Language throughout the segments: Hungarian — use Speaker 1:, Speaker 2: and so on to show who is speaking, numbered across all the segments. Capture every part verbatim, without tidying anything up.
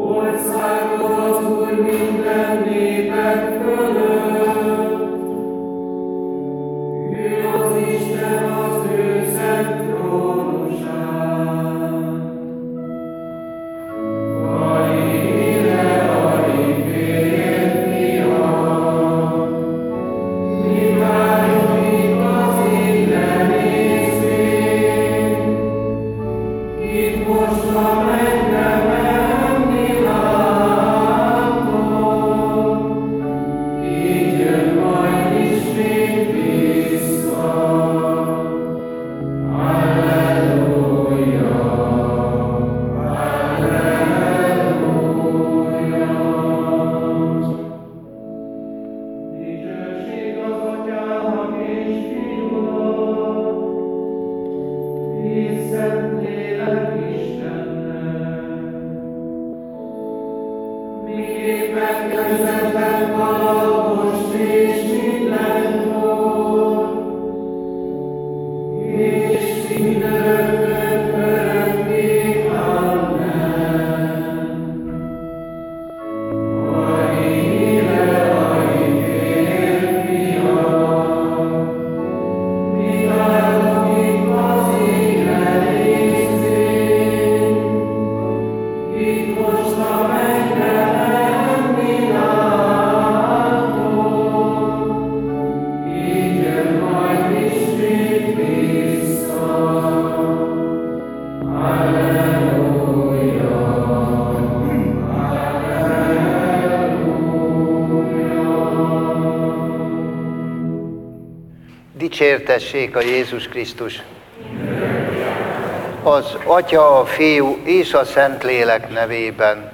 Speaker 1: Országod az Úr minden népek fölött. Ül az Isten az ő szent trónusán. Vaj-ire, alig férfiak, mi várjuk itt az égre nézvén, itt most a mennybe menni látom, így jön majd ismét vissza. Halleluja, halleluja. Dicsőség az Atyának és Fiúnak, és Szentlélek Istennek, miképpen közöttem halad most és mindenkor, és mindörökkön örökké. Amen. Vaj-ire, alig férfiak, mi várunk itt az égre nézvén, itt most a mennybe menni látom, így jön majd ismét vissza. Halleluja, halleluja.
Speaker 2: Dicsértessék a Jézus Krisztus! Az Atya, a Fiú és a Szentlélek nevében.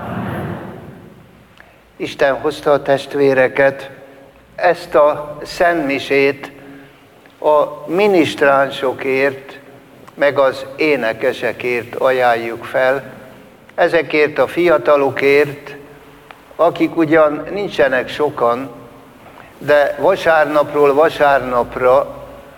Speaker 2: Isten hozta a testvéreket, ezt a szentmisét a minisztránsokért, meg az énekesekért ajánljuk fel, ezekért a fiatalokért, akik ugyan nincsenek sokan, de vasárnapról vasárnapra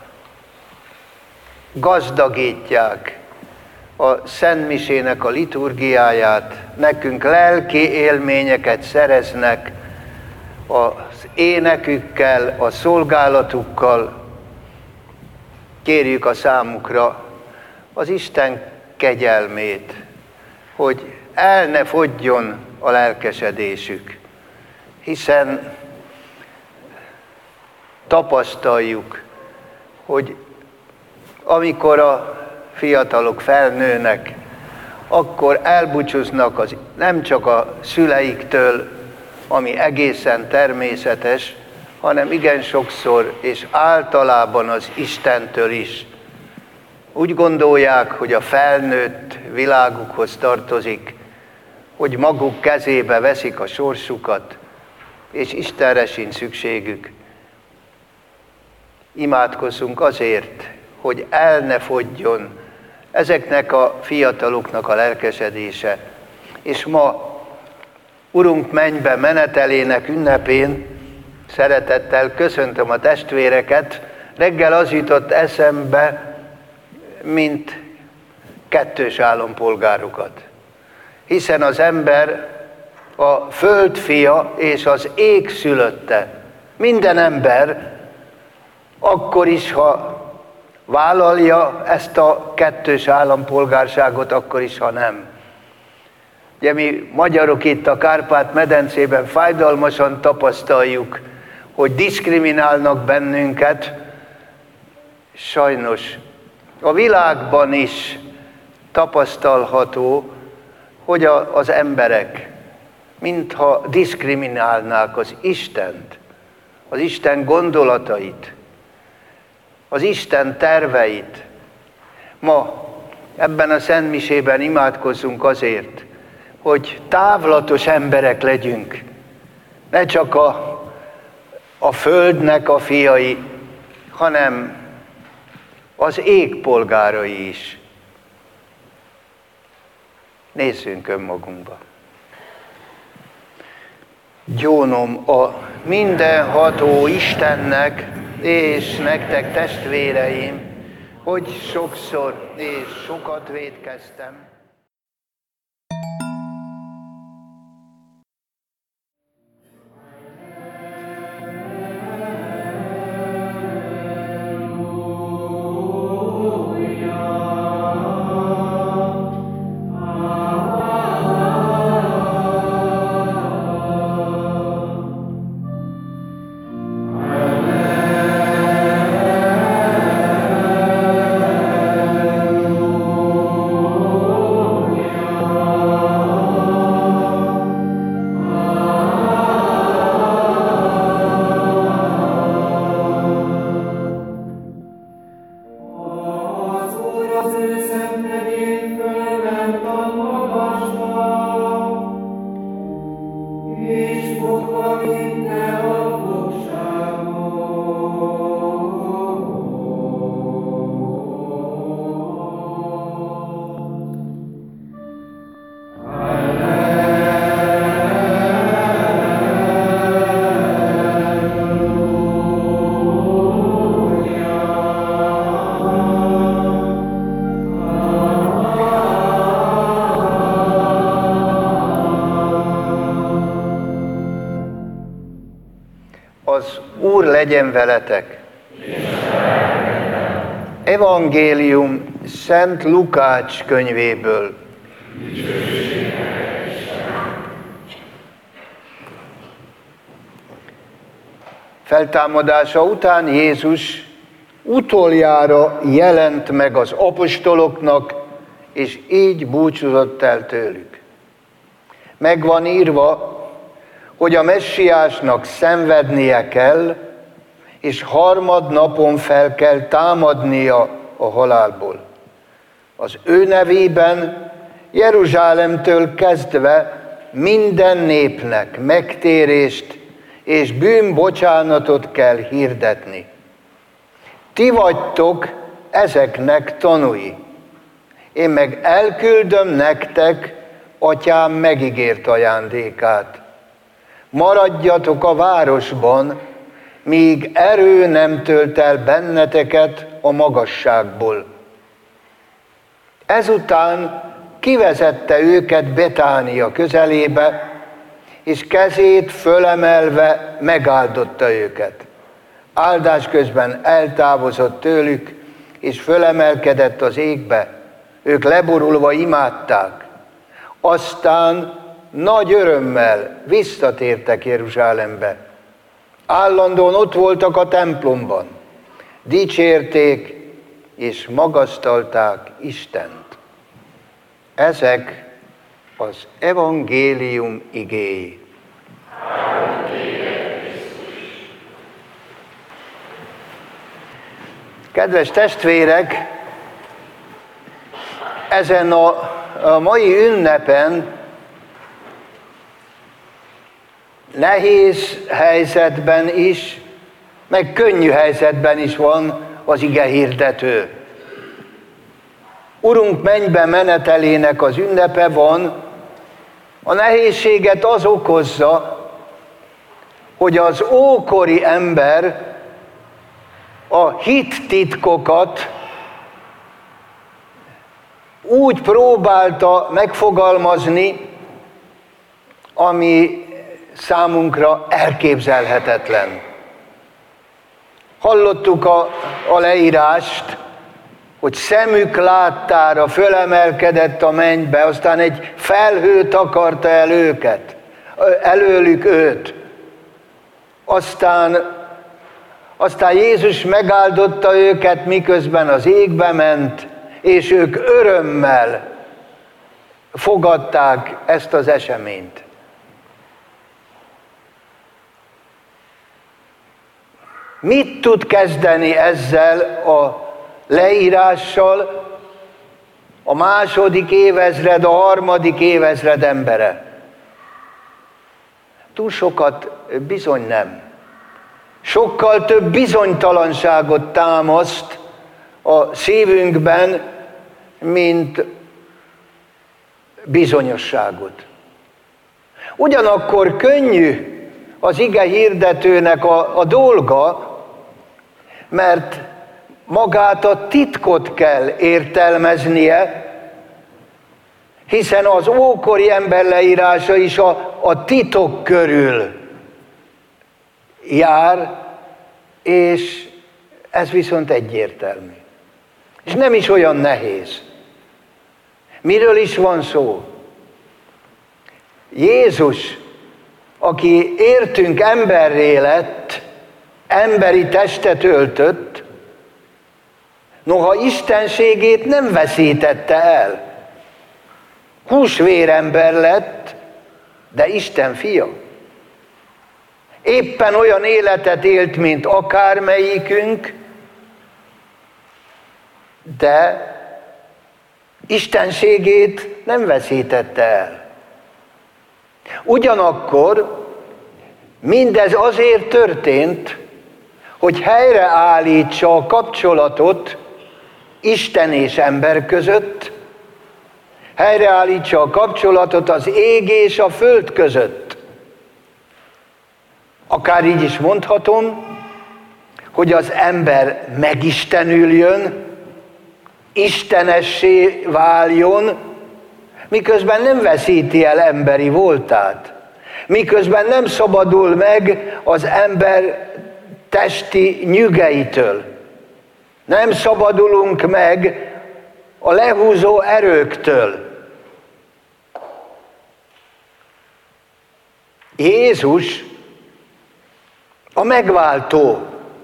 Speaker 2: gazdagítják a szentmisének a liturgiáját, nekünk lelki élményeket szereznek az énekükkel, a szolgálatukkal. Kérjük a számukra az Isten kegyelmét, hogy el ne fogyjon a lelkesedésük, hiszen tapasztaljuk, hogy amikor a fiatalok felnőnek, akkor elbúcsúznak az, nem csak a szüleiktől, ami egészen természetes, hanem igen sokszor és általában az Istentől is. Úgy gondolják, hogy a felnőtt világukhoz tartozik, hogy maguk kezébe veszik a sorsukat, és Istenre sincs szükségük. Imádkozzunk azért, hogy el ne fogyjon ezeknek a fiataloknak a lelkesedése. És ma Urunk mennybe menetelének ünnepén szeretettel köszöntöm a testvéreket. Reggel az jutott eszembe, mint kettős állampolgárokat. Hiszen az ember a föld fia és az ég szülötte. Minden ember akkor is, ha vállalja ezt a kettős állampolgárságot, akkor is, ha nem. Ugye mi magyarok itt a Kárpát-medencében fájdalmasan tapasztaljuk, hogy diszkriminálnak bennünket. Sajnos a világban is tapasztalható, hogy a, az emberek mintha diszkriminálnák az Istent, az Isten gondolatait, az Isten terveit. Ma ebben a szentmisében imádkozzunk azért, hogy távlatos emberek legyünk, ne csak a, a földnek a fiai, hanem az ég polgárai is. Nézzünk önmagunkba. Gyónom a mindenható Istennek, és nektek testvéreim, hogy sokszor és sokat vétkeztem. Úr legyen veletek! Evangélium Szent Lukács könyvéből. Feltámadása után Jézus utoljára jelent meg az apostoloknak, és így búcsúzott el tőlük. Meg van írva, hogy a messiásnak szenvednie kell, és harmadnapon fel kell támadnia a halálból. Az ő nevében Jeruzsálemtől kezdve minden népnek megtérést és bűnbocsánatot kell hirdetni. Ti vagytok ezeknek tanúi. Én meg elküldöm nektek Atyám megígért ajándékát. Maradjatok a városban, míg erő nem tölt el benneteket a magasságból. Ezután kivezette őket Betánia közelébe, és kezét fölemelve megáldotta őket. Áldás közben eltávozott tőlük, és fölemelkedett az égbe. Ők leborulva imádták. Aztán nagy örömmel visszatértek Jeruzsálembe. Állandóan ott voltak a templomban. Dicsérték és magasztalták Istent. Ezek az evangélium igéi. Kedves testvérek, ezen a, a mai ünnepen nehéz helyzetben is, meg könnyű helyzetben is van az ige hirdető. Urunk mennybe menetelének az ünnepe van, a nehézséget az okozza, hogy az ókori ember a hittitkokat úgy próbálta megfogalmazni, ami számunkra elképzelhetetlen. Hallottuk a, a leírást, hogy szemük láttára fölemelkedett a mennybe, aztán egy felhő takarta el őket, előlük őt. Aztán, aztán Jézus megáldotta őket, miközben az égbe ment, és ők örömmel fogadták ezt az eseményt. Mit tud kezdeni ezzel a leírással a második évezred, a harmadik évezred embere? Túl sokat bizony nem. Sokkal több bizonytalanságot támaszt a szívünkben, mint bizonyosságot. Ugyanakkor könnyű az ige hirdetőnek a, a dolga, mert magát a titkot kell értelmeznie, hiszen az ókori ember leírása is a, a titok körül jár, és ez viszont egyértelmű. És nem is olyan nehéz. Miről is van szó? Jézus, aki értünk emberré lett, emberi testet öltött, noha istenségét nem veszítette el. Húsvérember lett, de Isten fia. Éppen olyan életet élt, mint akármelyikünk, de istenségét nem veszítette el. Ugyanakkor mindez azért történt, hogy helyreállítsa a kapcsolatot Isten és ember között, helyreállítsa a kapcsolatot az ég és a föld között. Akár így is mondhatom, hogy az ember megistenüljön, istenessé váljon, miközben nem veszíti el emberi voltát, miközben nem szabadul meg az ember testi nyügeitől. Nem szabadulunk meg a lehúzó erőktől. Jézus a megváltó.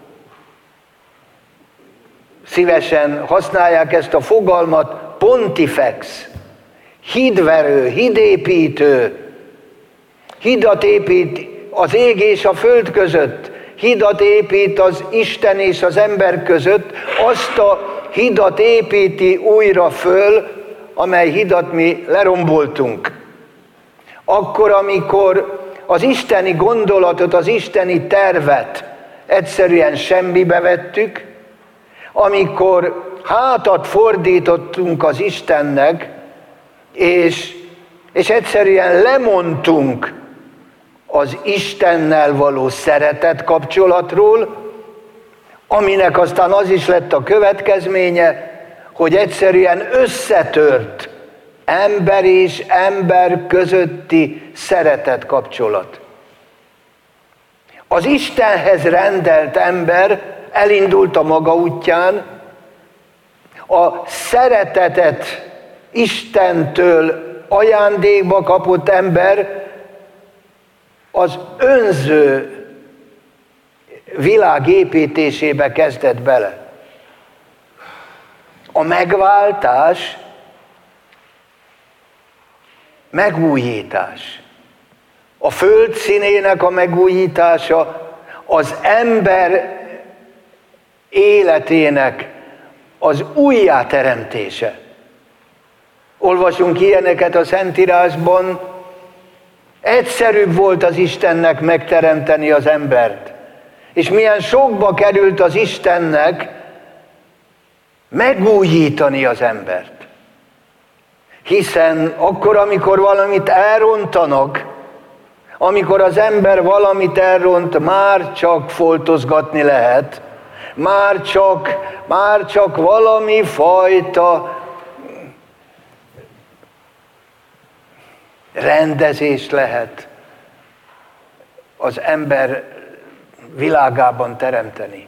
Speaker 2: Szívesen használják ezt a fogalmat, pontifex, hídverő, hídépítő, hidat épít az ég és a föld között, hidat épít az Isten és az ember között, azt a hidat építi újra föl, amely hidat mi leromboltunk. Akkor, amikor az isteni gondolatot, az isteni tervet egyszerűen semmibe vettük, amikor hátat fordítottunk az Istennek, és, és egyszerűen lemondtunk az Istennel való szeretet kapcsolatról, aminek aztán az is lett a következménye, hogy egyszerűen összetört ember és ember közötti szeretet kapcsolat. Az Istenhez rendelt ember elindult a maga útján, a szeretetet Istentől ajándékba kapott ember az önző világ építésébe kezdett bele. A megváltás, megújítás. A föld színének a megújítása, az ember életének az újjáteremtése. Olvasunk ilyeneket a Szentírásban. Egyszerűbb volt az Istennek megteremteni az embert. És milyen sokba került az Istennek megújítani az embert. Hiszen akkor, amikor valamit elrontanak, amikor az ember valamit elront, már csak foltozgatni lehet, már csak, már csak valami fajta rendezés lehet az ember világában teremteni.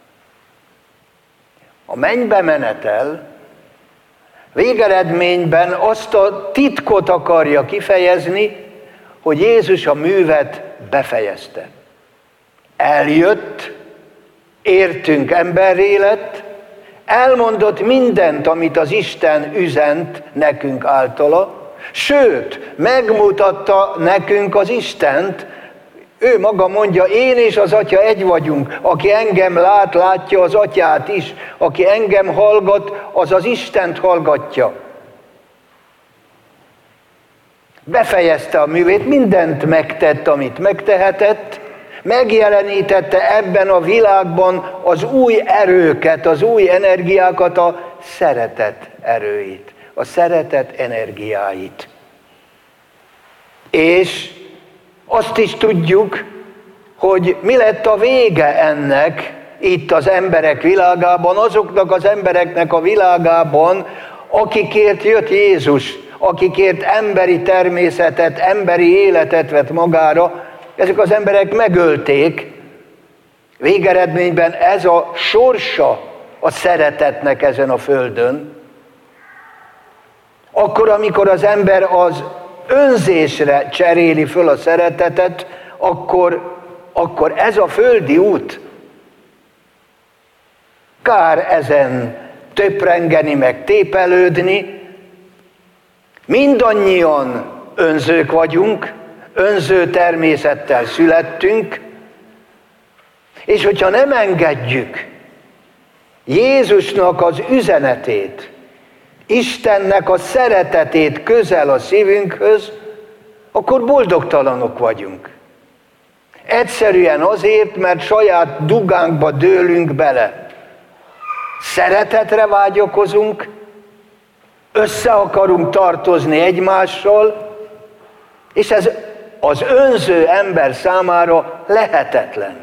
Speaker 2: A mennybe menetel végeredményben azt a titkot akarja kifejezni, hogy Jézus a művet befejezte. Eljött, értünk emberré lett, elmondott mindent, amit az Isten üzent nekünk általa, sőt, megmutatta nekünk az Istent. Ő maga mondja, én és az Atya egy vagyunk, aki engem lát, látja az Atyát is, aki engem hallgat, az az Istent hallgatja. Befejezte a művét, mindent megtett, amit megtehetett, megjelenítette ebben a világban az új erőket, az új energiákat, a szeretet erőit, a szeretet energiáit. És azt is tudjuk, hogy mi lett a vége ennek itt az emberek világában, azoknak az embereknek a világában, akikért jött Jézus, akikért emberi természetet, emberi életet vett magára, ezek az emberek megölték. Végeredményben ez a sorsa a szeretetnek ezen a földön. Akkor, amikor az ember az önzésre cseréli föl a szeretetet, akkor, akkor ez a földi út. Kár ezen töprengeni, meg tépelődni. Mindannyian önzők vagyunk, önző természettel születtünk, és hogyha nem engedjük Jézusnak az üzenetét, Istennek a szeretetét közel a szívünkhöz, akkor boldogtalanok vagyunk. Egyszerűen azért, mert saját dugánkba dőlünk bele. Szeretetre vágyakozunk, össze akarunk tartozni egymással, és ez az önző ember számára lehetetlen.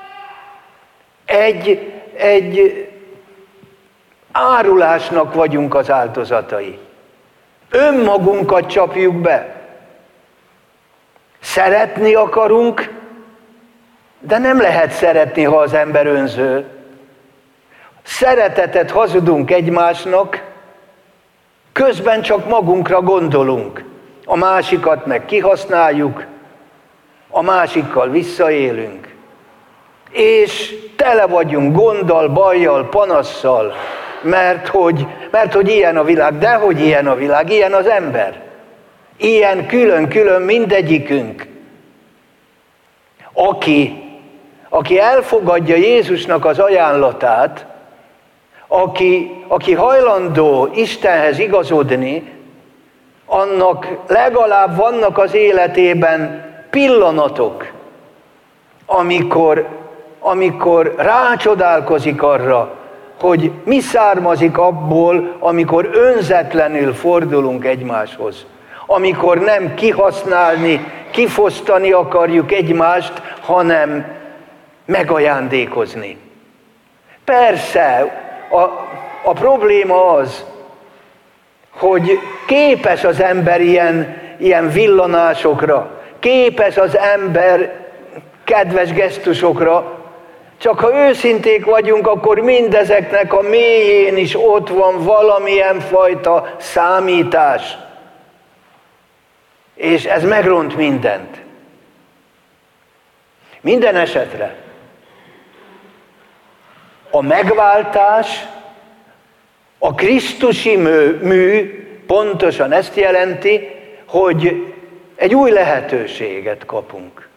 Speaker 2: Egy, egy árulásnak vagyunk az áldozatai. Önmagunkat csapjuk be. Szeretni akarunk, De nem lehet szeretni, ha az ember önző. Szeretetet hazudunk egymásnak, közben csak magunkra gondolunk. A másikat meg kihasználjuk, a másikkal visszaélünk. És tele vagyunk gonddal, bajjal, panasszal, mert hogy, mert hogy ilyen a világ. De hogy ilyen a világ? Ilyen az ember. Ilyen külön-külön mindegyikünk. Aki, aki elfogadja Jézusnak az ajánlatát, aki, aki hajlandó Istenhez igazodni, annak legalább vannak az életében pillanatok, amikor, amikor rácsodálkozik arra, hogy mi származik abból, amikor önzetlenül fordulunk egymáshoz. Amikor nem kihasználni, kifosztani akarjuk egymást, hanem megajándékozni. Persze, a, a probléma az, hogy képes az ember ilyen, ilyen villanásokra, képes az ember kedves gesztusokra, csak ha őszinték vagyunk, akkor mindezeknek a mélyén is ott van valamilyen fajta számítás. És ez megront mindent. Minden esetre a megváltás, a krisztusi mű, mű pontosan ezt jelenti, hogy egy új lehetőséget kapunk.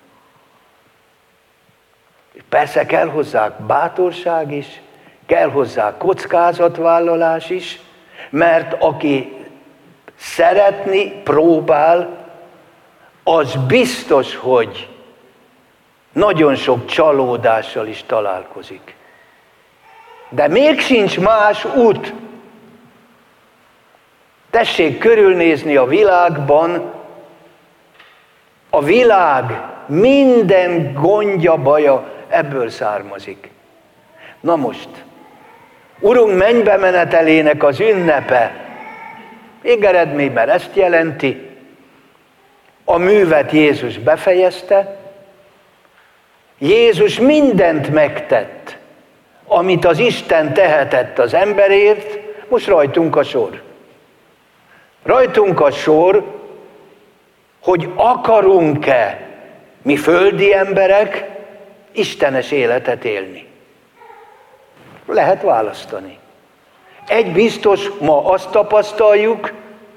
Speaker 2: Persze kell hozzá bátorság is, kell hozzá kockázatvállalás is, mert aki szeretni próbál, az biztos, hogy nagyon sok csalódással is találkozik. De még sincs más út. Tessék körülnézni a világban, a világ minden gondja, baja ebből származik. Na most, Urunk mennybe menetelének az ünnepe végeredményben ezt jelenti, a művet Jézus befejezte, Jézus mindent megtett, amit az Isten tehetett az emberért, most rajtunk a sor. Rajtunk a sor, hogy akarunk-e mi földi emberek istenes életet élni. Lehet választani. Egy biztos, ma azt tapasztaljuk,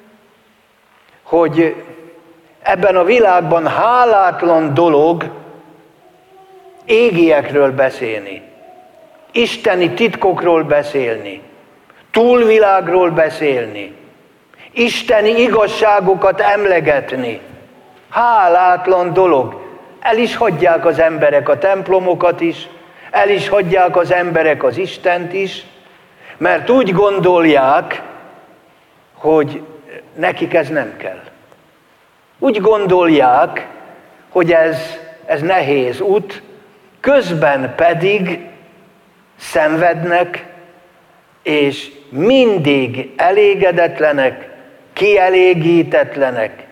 Speaker 2: hogy ebben a világban hálátlan dolog égiekről beszélni, isteni titkokról beszélni, túlvilágról beszélni, isteni igazságokat emlegetni. Hálátlan dolog. El is hagyják az emberek a templomokat is, el is hagyják az emberek az Istent is, mert úgy gondolják, hogy nekik ez nem kell. Úgy gondolják, hogy ez, ez nehéz út, közben pedig szenvednek, és mindig elégedetlenek, kielégítetlenek,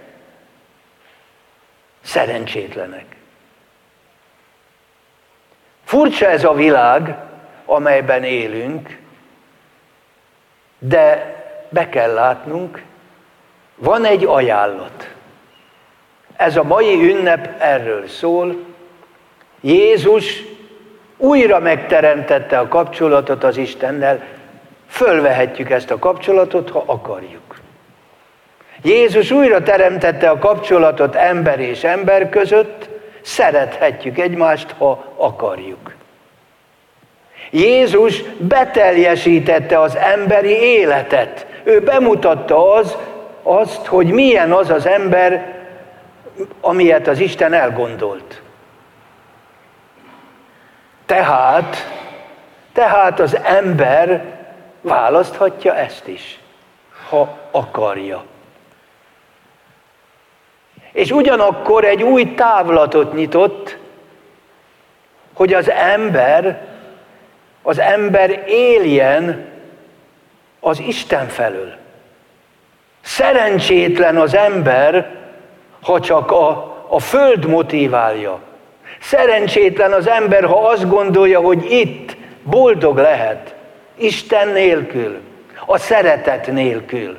Speaker 2: szerencsétlenek. Furcsa ez a világ, amelyben élünk, de be kell látnunk, van egy ajánlat. Ez a mai ünnep erről szól. Jézus újra megteremtette a kapcsolatot az Istennel, fölvehetjük ezt a kapcsolatot, ha akarjuk. Jézus újra teremtette a kapcsolatot ember és ember között, szerethetjük egymást, ha akarjuk. Jézus beteljesítette az emberi életet. Ő bemutatta az, azt, hogy milyen az az ember, amilyet az Isten elgondolt. Tehát, tehát az ember választhatja ezt is, ha akarja. És ugyanakkor egy új távlatot nyitott, hogy az ember, az ember éljen az Isten felől. Szerencsétlen az ember, ha csak a, a föld motiválja. Szerencsétlen az ember, ha azt gondolja, hogy itt boldog lehet, Isten nélkül, a szeretet nélkül.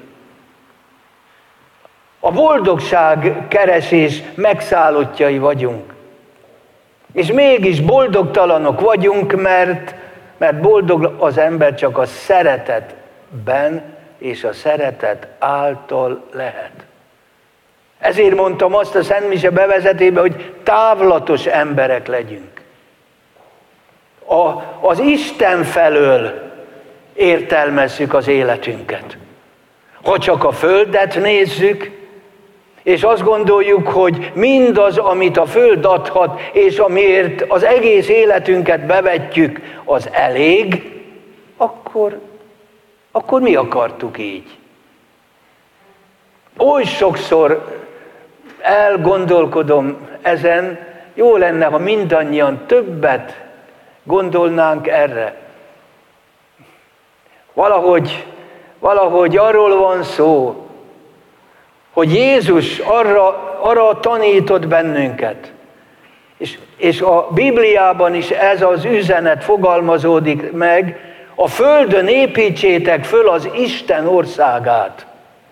Speaker 2: A boldogság keresés megszállottjai vagyunk. És mégis boldogtalanok vagyunk, mert, mert boldog az ember csak a szeretetben és a szeretet által lehet. Ezért mondtam azt a Szent Mise bevezetében, hogy távlatos emberek legyünk. A, az Isten felől értelmezzük az életünket. Ha csak a földet nézzük, és azt gondoljuk, hogy mindaz, amit a föld adhat, és amiért az egész életünket bevetjük, az elég, akkor, akkor mi akartuk így? Oly sokszor elgondolkodom ezen, jó lenne, ha mindannyian többet gondolnánk erre. Valahogy, valahogy arról van szó, hogy Jézus arra, arra tanított bennünket. És, és a Bibliában is ez az üzenet fogalmazódik meg, a földön építsétek föl az Isten országát.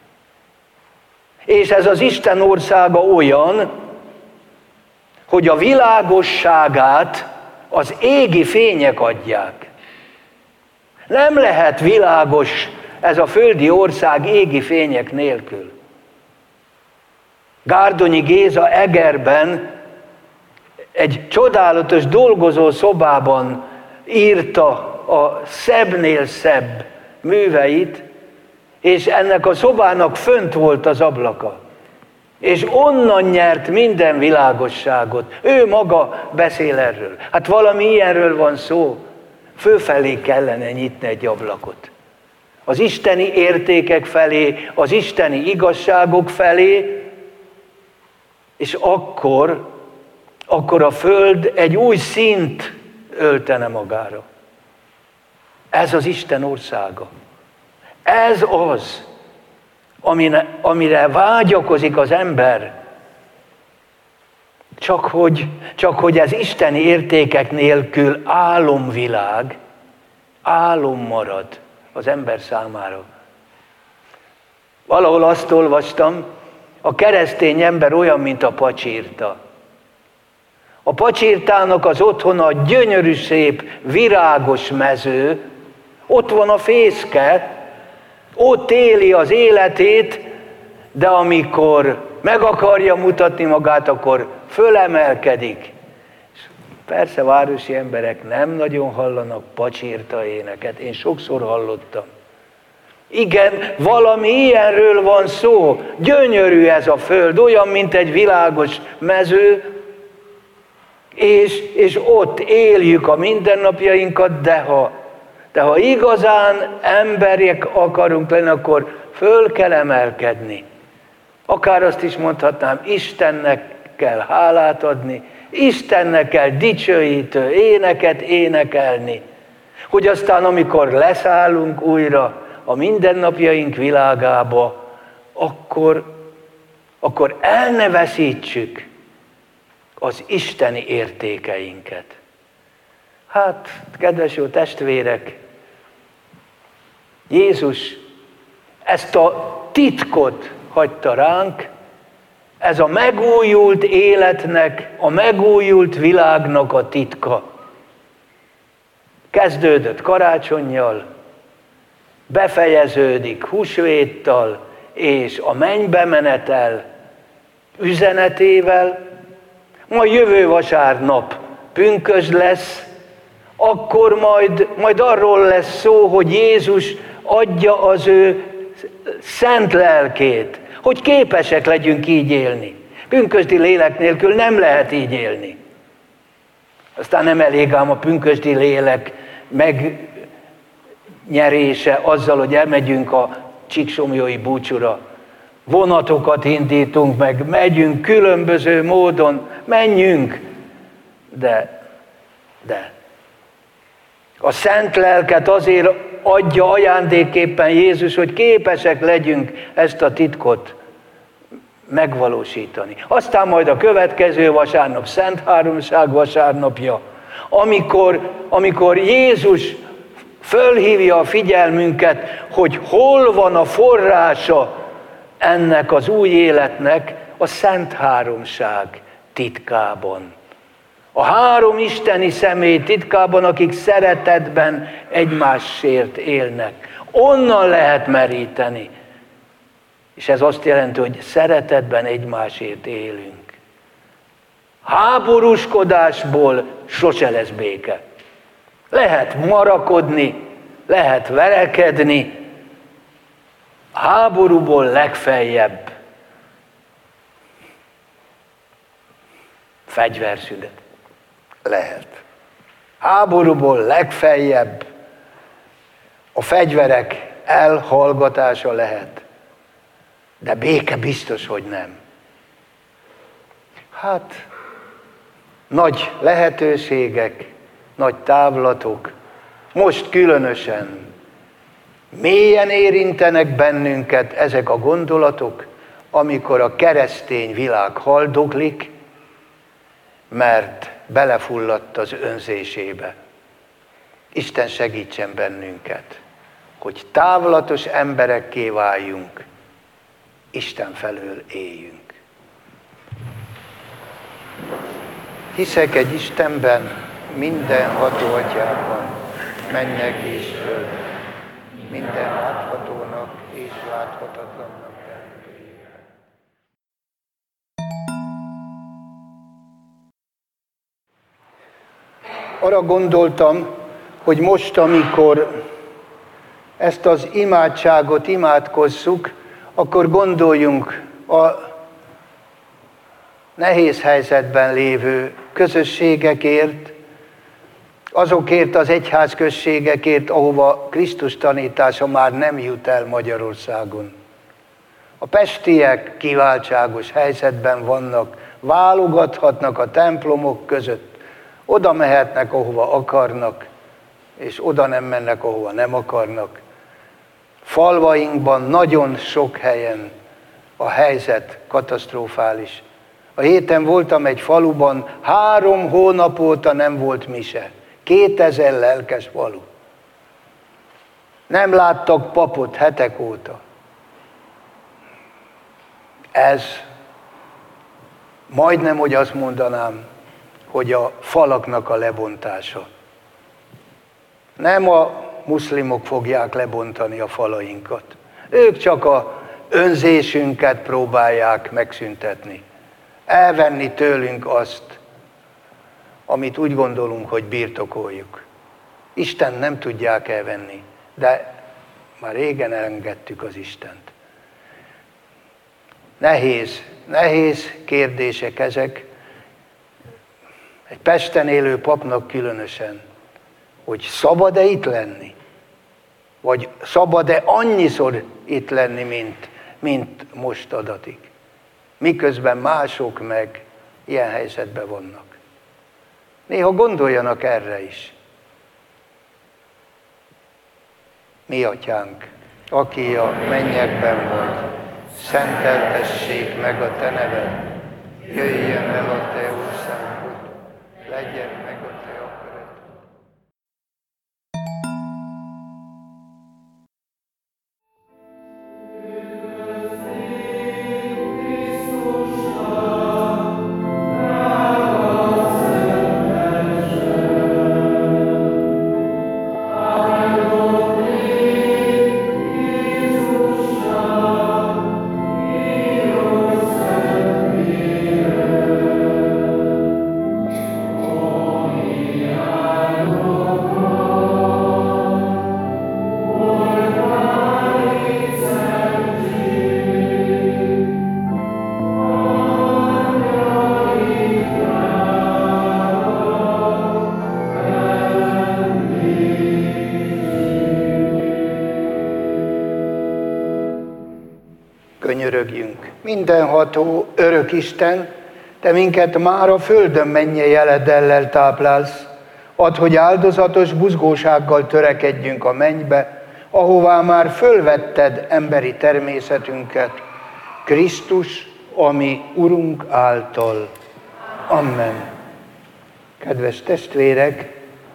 Speaker 2: És ez az Isten országa olyan, hogy a világosságát az égi fények adják. Nem lehet világos ez a földi ország égi fények nélkül. Gárdonyi Géza Egerben egy csodálatos dolgozó szobában írta a szebbnél szebb műveit, és ennek a szobának fönt volt az ablaka. És onnan nyert minden világosságot. Ő maga beszél erről. Hát valami ilyenről van szó. Fölfelé kellene nyitni egy ablakot. Az isteni értékek felé, az isteni igazságok felé, és akkor, akkor a föld egy új színt öltene magára. Ez az Isten országa. Ez az, amire, amire vágyakozik az ember, csak hogy, csak hogy ez isteni értékek nélkül álomvilág, álom marad az ember számára. Valahol azt olvastam, a keresztény ember olyan, mint a pacsirta. A pacsirtának az otthona gyönyörű szép, virágos mező, ott van a fészke, ott éli az életét, de amikor meg akarja mutatni magát, akkor fölemelkedik. És persze városi emberek nem nagyon hallanak pacsirta éneket, én sokszor hallottam. Igen, valami ilyenről van szó, gyönyörű ez a föld, olyan, mint egy világos mező, és, és ott éljük a mindennapjainkat, de ha, de ha igazán emberek akarunk lenni, akkor föl kell emelkedni. Akár azt is mondhatnám, Istennek kell hálát adni, Istennek kell dicsőítő éneket énekelni, hogy aztán amikor leszállunk újra a mindennapjaink világába, akkor, akkor el ne veszítsük az isteni értékeinket. Hát, kedves jó testvérek, Jézus ezt a titkot hagyta ránk, ez a megújult életnek, a megújult világnak a titka. Kezdődött karácsonnyal, befejeződik húsvéttal és a mennybe menetel üzenetével, majd jövő vasárnap pünkösd lesz, akkor majd, majd arról lesz szó, hogy Jézus adja az ő szent lelkét, hogy képesek legyünk így élni. Pünkösdi lélek nélkül nem lehet így élni. Aztán nem elég ám a pünkösdi lélek megnyerése azzal, hogy elmegyünk a csíksomlyói búcsúra. Vonatokat indítunk meg, megyünk különböző módon, menjünk, de, de a szent lelket azért adja ajándékképpen Jézus, hogy képesek legyünk ezt a titkot megvalósítani. Aztán majd a következő vasárnap, Szent Háromság vasárnapja, amikor, amikor Jézus fölhívja a figyelmünket, hogy hol van a forrása ennek az új életnek, a Szent Háromság titkában. A három isteni személy titkában, akik szeretetben egymásért élnek. Onnan lehet meríteni. És ez azt jelenti, hogy szeretetben egymásért élünk. Háborúskodásból sose lesz béke. Lehet marakodni, lehet verekedni, a háborúból legfeljebb fegyverszünet lehet. Háborúból legfeljebb a fegyverek elhallgatása lehet, de béke biztos, hogy nem. Hát, nagy lehetőségek, nagy távlatok, most különösen mélyen érintenek bennünket ezek a gondolatok, amikor a keresztény világ haldoklik, mert belefulladt az önzésébe. Isten segítsen bennünket, hogy távlatos emberekké váljunk, Isten felől éljünk. Hiszek egy Istenben, mindenható Atyában, mennek és föld, minden láthatónak és láthatatlannak teremtőjében. Arra gondoltam, hogy most, amikor ezt az imádságot imádkozzuk, akkor gondoljunk a nehéz helyzetben lévő közösségekért, azokért az egyházközségekért, ahova Krisztus tanítása már nem jut el Magyarországon. A pestiek kiváltságos helyzetben vannak, válogathatnak a templomok között, oda mehetnek, ahova akarnak, és oda nem mennek, ahova nem akarnak. Falvainkban nagyon sok helyen a helyzet katasztrofális. A héten voltam egy faluban, három hónap óta nem volt mise. Kétezer lelkes falu. Nem láttak papot hetek óta. Ez majdnem, hogy azt mondanám, hogy a falaknak a lebontása. Nem a muszlimok fogják lebontani a falainkat. Ők csak a önzésünket próbálják megszüntetni. Elvenni tőlünk azt, amit úgy gondolunk, hogy birtokoljuk. Isten nem tudják elvenni, de már régen elengedtük az Istent. Nehéz, nehéz kérdések ezek, egy Pesten élő papnak különösen, hogy szabad-e itt lenni? Vagy szabad-e annyiszor itt lenni, mint, mint most adatik? Miközben mások meg ilyen helyzetben vannak. Néha gondoljanak erre is. Mi Atyánk, aki a mennyekben vagy, szenteltessék meg a te neved, jöjjön el a te országod, legyen meg a te akaratod. Könyörögjünk. Mindenható, örök Isten, te minket már a földön mennyi jeleddellel táplálsz, add, hogy áldozatos buzgósággal törekedjünk a mennybe, ahová már fölvetted emberi természetünket, Krisztus, ami Urunk által. Amen. Kedves testvérek,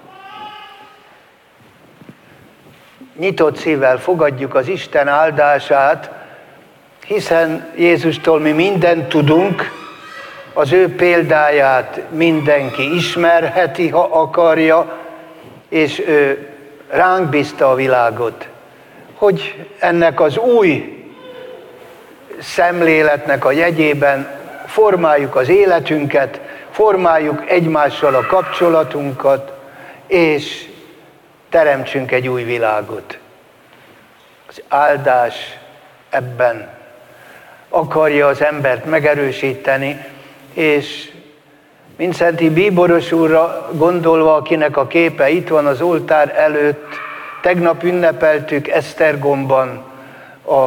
Speaker 2: nyitott szívvel fogadjuk az Isten áldását, hiszen Jézustól mi mindent tudunk, az ő példáját mindenki ismerheti, ha akarja, és ő ránk bízta a világot, hogy ennek az új szemléletnek a jegyében formáljuk az életünket, formáljuk egymással a kapcsolatunkat, és teremtsünk egy új világot. Az áldás ebben akarja az embert megerősíteni, és Mindszenty bíboros úrra gondolva, akinek a képe itt van az oltár előtt, tegnap ünnepeltük Esztergomban a,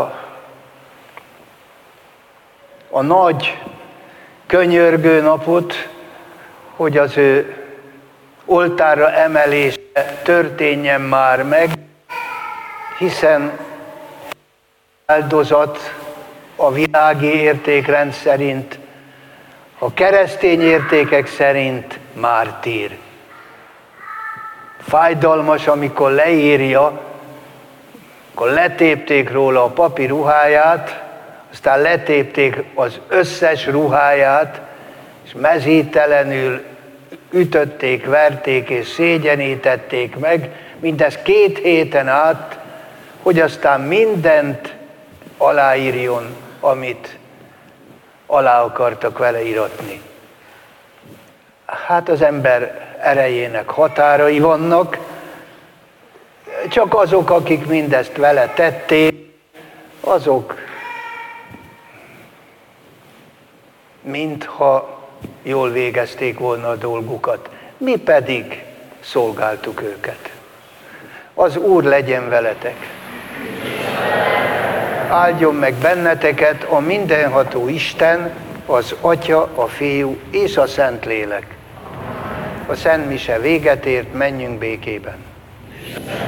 Speaker 2: a nagy könyörgő napot, hogy az ő oltárra emelése történjen már meg, hiszen áldozat a világi értékrend szerint, a keresztény értékek szerint mártír. Fájdalmas, amikor leírja, akkor letépték róla a papi ruháját, aztán letépték az összes ruháját, és mezítelenül ütötték, verték és szégyenítették meg, mindez két héten át, hogy aztán mindent aláírjon, amit alá akartak vele iratni. Hát az ember erejének határai vannak, csak azok, akik mindezt vele tették, azok mintha jól végezték volna a dolgukat. Mi pedig szolgáltuk őket. Az Úr legyen veletek. Áldjon meg benneteket a mindenható Isten, az Atya, a Fiú és a Szentlélek. A Szent Mise véget ért, menjünk békében.